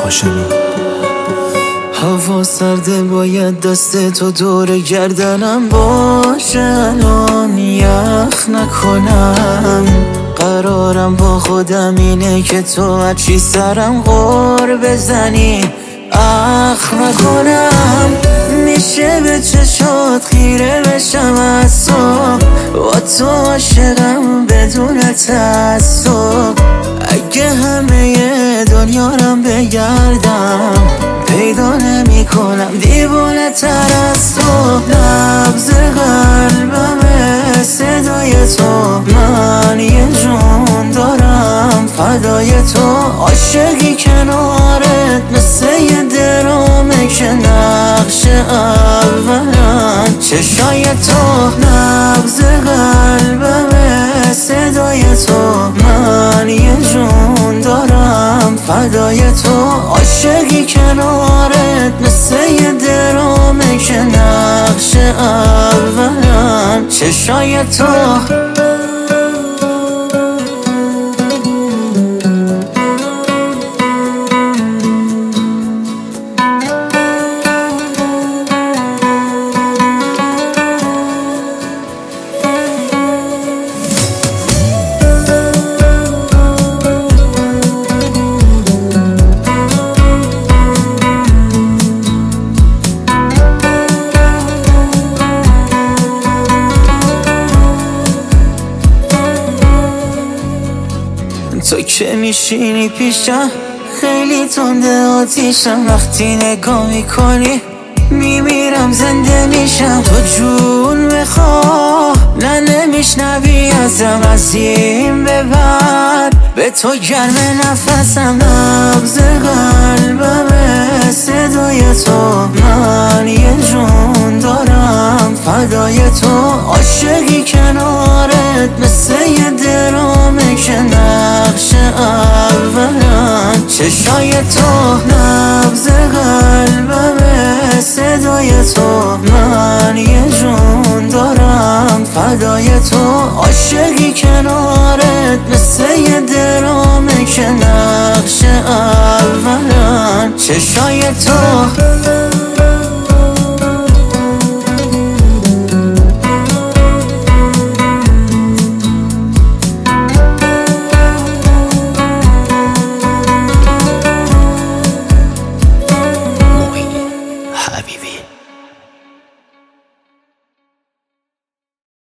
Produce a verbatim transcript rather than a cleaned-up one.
هاشمی. هوا سرده باید دست تو دور گردنم باشه، الان یخ نکنم. قرارم با خودم اینه که تو هرچی سرم غور بزنی اخ نکنم. میشه به چشات خیره بشم از تو، با تو عاشقم بدون تعصب. اگه همه دنیارم بگردم پیدا نمی کنم دیوانه تر از تو. نبض قلبمه صدای تو، من یه جون دارم فدای تو. عاشقی کنارت مثل یه درامه که نقش اولن چشای تو. نبض قلبمه صدای تو، من یه جون دارم فدای تو. عاشقی کنارت مثل یه درامه که نقش اولن چشای تو. تو که میشینی پیشم خیلی تنده آتیشم، وقتی نگاه میکنی میمیرم زنده میشم. تو جون میخواه نه نمیشنوی ازم، از این به بعد به تو گرم نفسم. نبض قلبمه صدای تو، من یه جون دارم فدای تو. عاشقی کنارت مثل یه درامه که نقش اولن چشای تو. نبض قلبمه صدای تو، من یه جون دارم فدای تو. عاشقی کنارت مثل یه درامه که نقش اولن چشای تو.